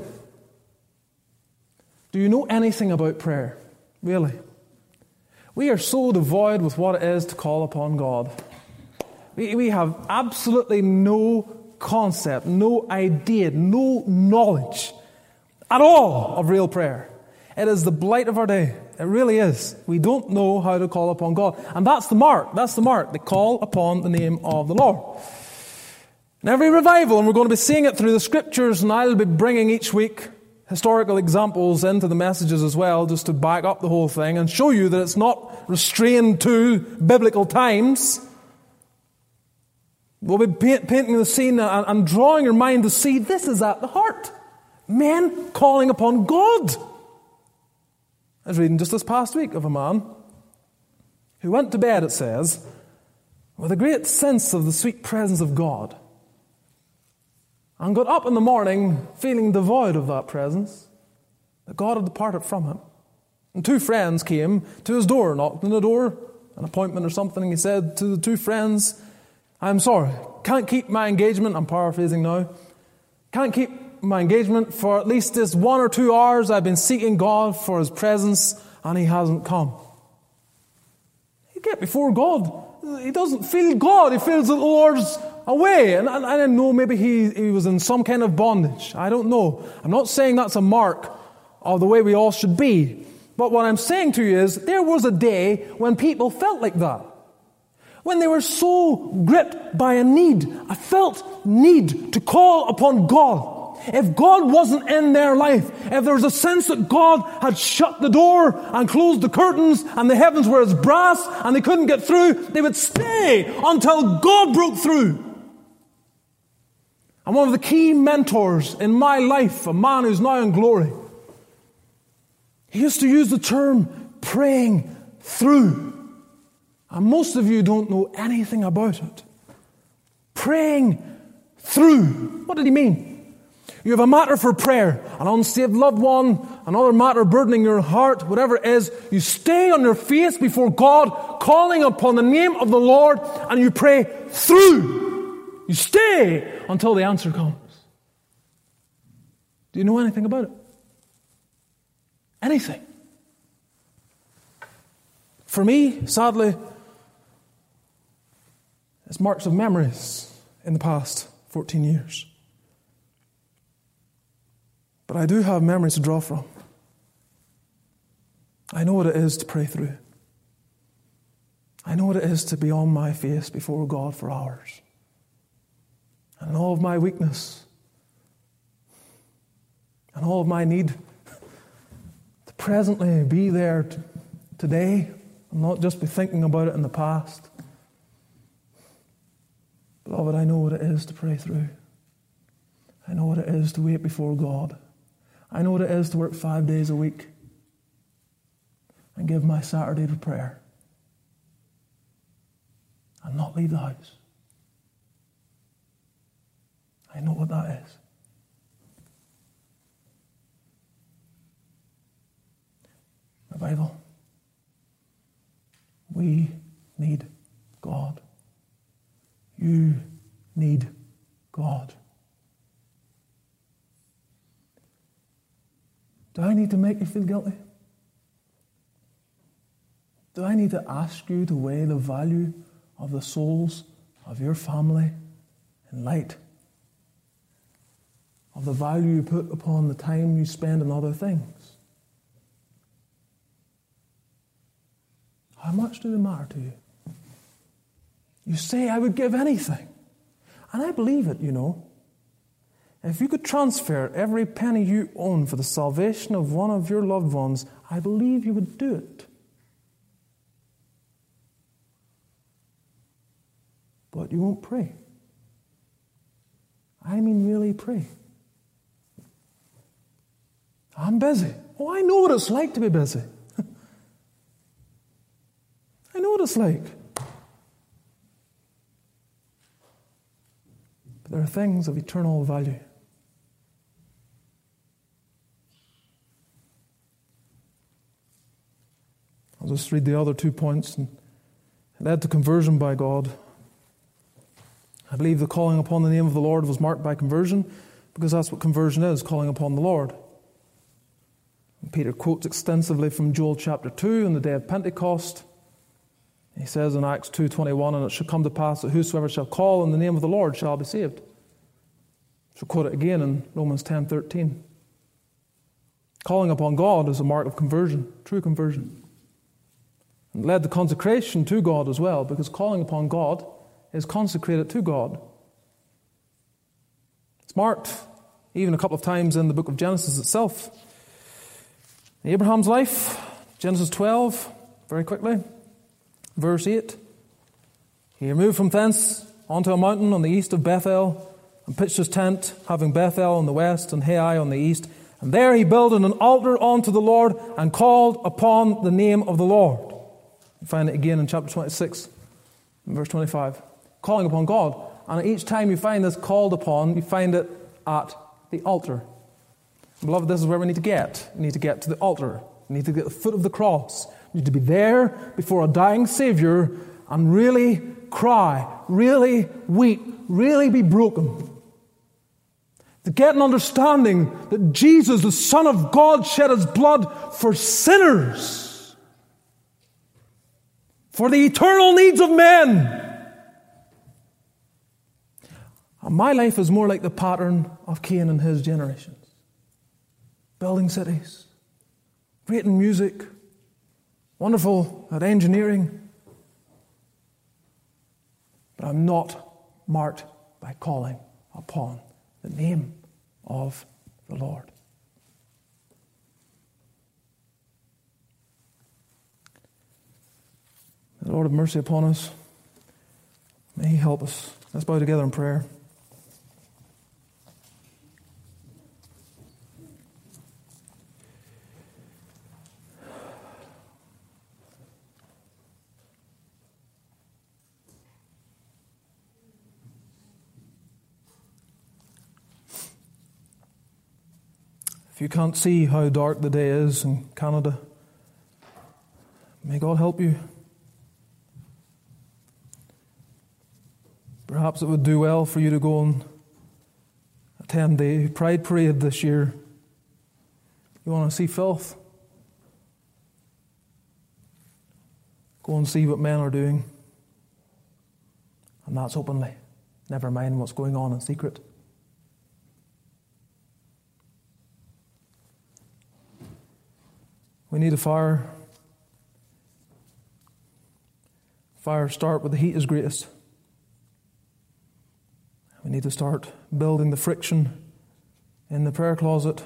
Do you know anything about prayer? Really? We are so devoid with what it is to call upon God. We, we have absolutely no concept, no idea, no knowledge at all of real prayer. It is the blight of our day. It really is. We don't know how to call upon God. And that's the mark. That's the mark. They call upon the name of the Lord. In every revival, and we're going to be seeing it through the Scriptures, and I'll be bringing each week historical examples into the messages as well, just to back up the whole thing and show you that it's not restrained to biblical times. We'll be painting the scene and drawing your mind to see this is at the heart. Men calling upon God. I was reading just this past week of a man who went to bed, it says, with a great sense of the sweet presence of God, and got up in the morning feeling devoid of that presence, that God had departed from him. And two friends came to his door, knocked on the door, an appointment or something, and he said to the two friends, I'm sorry, can't keep my engagement, I'm paraphrasing now, can't keep my engagement for at least this one or two hours. I've been seeking God for His presence, and He hasn't come. You get before God. He doesn't feel God, he feels that the Lord's away. And I, I don't know, maybe he, he was in some kind of bondage. I don't know. I'm not saying that's a mark of the way we all should be. But what I'm saying to you is, there was a day when people felt like that. When they were so gripped by a need, a felt need to call upon God. If God wasn't in their life, if there was a sense that God had shut the door and closed the curtains and the heavens were as brass and they couldn't get through, they would stay until God broke through. And one of the key mentors in my life, a man who's now in glory, he used to use the term praying through. And most of you don't know anything about it. Praying through. What did he mean? You have a matter for prayer, an unsaved loved one, another matter burdening your heart, whatever it is, you stay on your face before God, calling upon the name of the Lord, and you pray through. You stay until the answer comes. Do you know anything about it? Anything? For me, sadly, it's marks of memories in the past fourteen years. But I do have memories to draw from. I know what it is to pray through. I know what it is to be on my face before God for hours. And in all of my weakness, and all of my need to presently be there t- today, and not just be thinking about it in the past. Beloved, I know what it is to pray through. I know what it is to wait before God. I know what it is to work five days a week and give my Saturday to prayer and not leave the house. I know what that is. Revival. We need God. You need God. Do I need to make you feel guilty? Do I need to ask you to weigh the value of the souls of your family in light of the value you put upon the time you spend on other things? How much do they matter to you? You say, I would give anything. And I believe it, you know. If you could transfer every penny you own for the salvation of one of your loved ones, I believe you would do it. But you won't pray. I mean really pray. I'm busy. Oh, I know what it's like to be busy. I know what it's like. But there are things of eternal value. I'll just read the other two points. And it led to conversion by God. I believe the calling upon the name of the Lord was marked by conversion, because that's what conversion is, calling upon the Lord. And Peter quotes extensively from Joel chapter two on the day of Pentecost. He says in Acts two twenty-one, and it shall come to pass that whosoever shall call on the name of the Lord shall be saved. So quote it again in Romans ten thirteen. Calling upon God is a mark of conversion, true conversion. And led to consecration to God as well, because calling upon God is consecrated to God. It's marked even a couple of times in the book of Genesis itself. Abraham's life, Genesis twelve, very quickly, verse eight. He removed from thence onto a mountain on the east of Bethel, and pitched his tent, having Bethel on the west and Hai on the east. And there he builded an altar unto the Lord, and called upon the name of the Lord. You find it again in chapter twenty-six, verse twenty-five. Calling upon God. And each time you find this called upon, you find it at the altar. Beloved, this is where we need to get. We need to get to the altar. We need to get to the foot of the cross. We need to be there before a dying Savior and really cry, really weep, really be broken. To get an understanding that Jesus, the Son of God, shed His blood for sinners, for the eternal needs of men. And my life is more like the pattern of Cain and his generations. Building cities, great in music, wonderful at engineering. But I'm not marked by calling upon the name of the Lord. The Lord have mercy upon us. May He help us. Let's bow together in prayer. If you can't see how dark the day is in Canada, may God help you. Perhaps it would do well for you to go and attend the Pride Parade this year. You want to see filth? Go and see what men are doing. And that's openly. Never mind what's going on in secret. We need a fire. Fire start where the heat is greatest. We need to start building the friction in the prayer closet.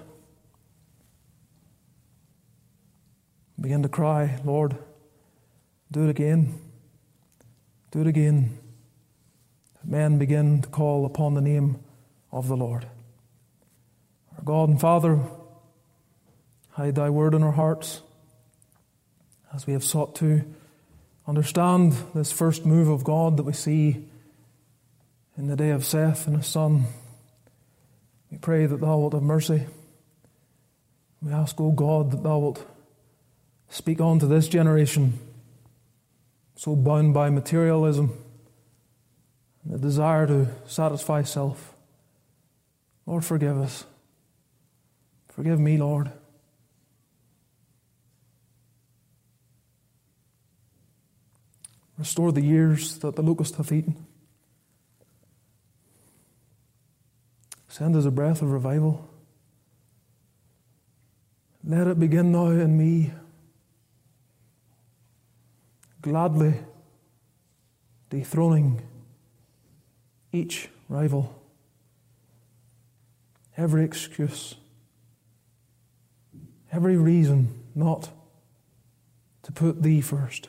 Begin to cry, Lord, do it again. Do it again. Men begin to call upon the name of the Lord. Our God and Father, hide Thy word in our hearts as we have sought to understand this first move of God that we see in the day of Seth and his son. We pray that Thou wilt have mercy. We ask, O God, that Thou wilt speak on to this generation so bound by materialism and the desire to satisfy self. Lord, forgive us. Forgive me, Lord. Restore the years that the locust hath eaten. Send us a breath of revival. Let it begin now in me. Gladly dethroning each rival, every excuse, every reason not to put Thee first.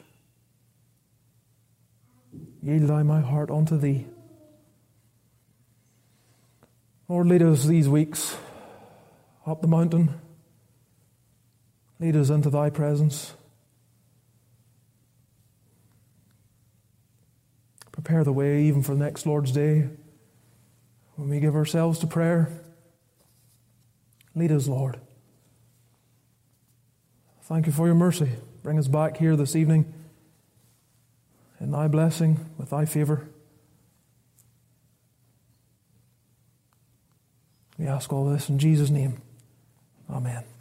Yield I my heart unto Thee. Lord, lead us these weeks up the mountain. Lead us into Thy presence. Prepare the way even for the next Lord's Day when we give ourselves to prayer. Lead us, Lord. Thank You for Your mercy. Bring us back here this evening in Thy blessing, with Thy favor. We ask all this in Jesus' name. Amen.